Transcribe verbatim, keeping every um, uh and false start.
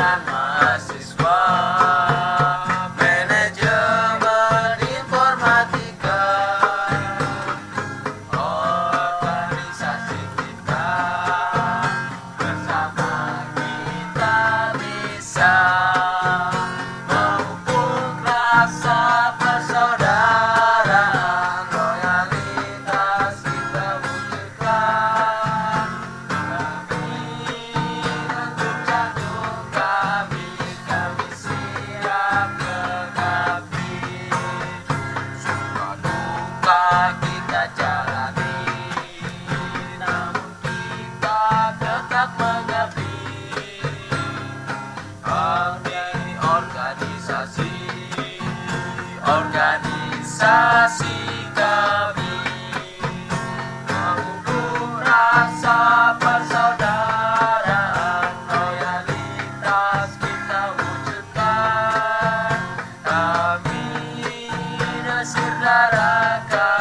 Himpunan Mahasiswa Manajemen Informatika, organisasi kita bersama kita bisa memupuk rasa persaudaraan, loyalitas kita wujudkan. Untuk jatuh kami, kami siap menepi. Suka duka kita jalani, namun kita tetap mengabdi. Kami organisasi, organisasi kami memupuk rasa persaudaraan, loyalitas kita wujudkan. Kami desir darah